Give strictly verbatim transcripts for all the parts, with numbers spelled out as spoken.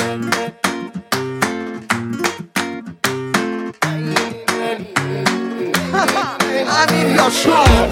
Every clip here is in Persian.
امیر یاشار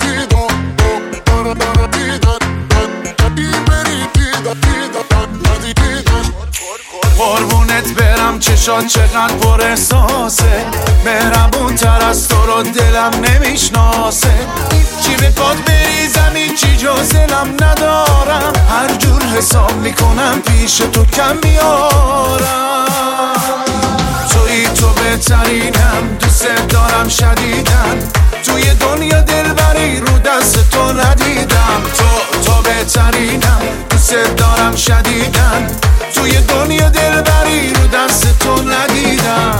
قربونت برم چشات چقدر پر احساسه، مهربون تر از تو رو دلم نمیشناسه. چی به پاد بریزم هیچی جز دلم ندارم، هر جور حساب میکنم پیش تو کم میارم. توی تو بهترینم، دوست دارم شدیدن، توی دنیا دلبری رو دست تو ندیدم. تو تو بهترینم، دوست دارم شدیدن، توی دنیا دلبری رو دست تو ندیدم.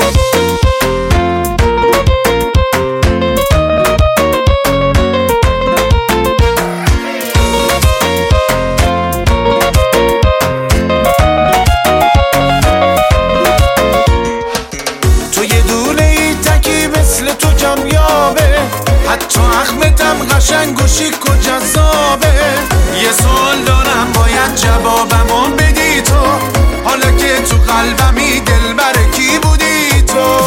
توی دونه ای تکی مثل تو کمیابه، حتی اخمتم قشنگ و شیک و جذابه. یه سوال دارم باید جوابمو بدی تو، حالا که تو قلبمی دلبر کی بودی تو؟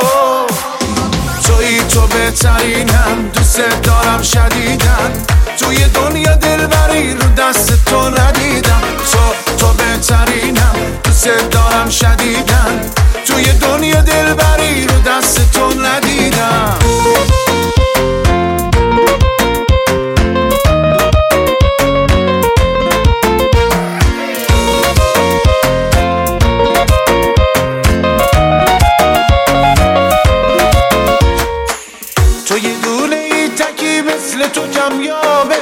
توی تو بهترینم، دوست دارم شدیدن، توی دنیا دلبری رو دست تو ندیدم. تو تو بهترینم، دوست دارم شدیدن، توی دنیا دلبری رو دست تو ندیدم. توی دونه ای تکی مثل تو کمیابه،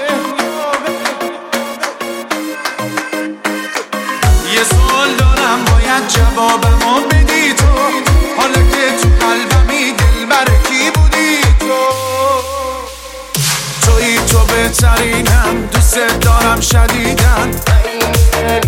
یه سوال دارم باید جوابمو بدی تو، حالا که تو قلبمی دلبر کی بودی تو؟ توی تو بهترینم، دوست دارم شدیدن،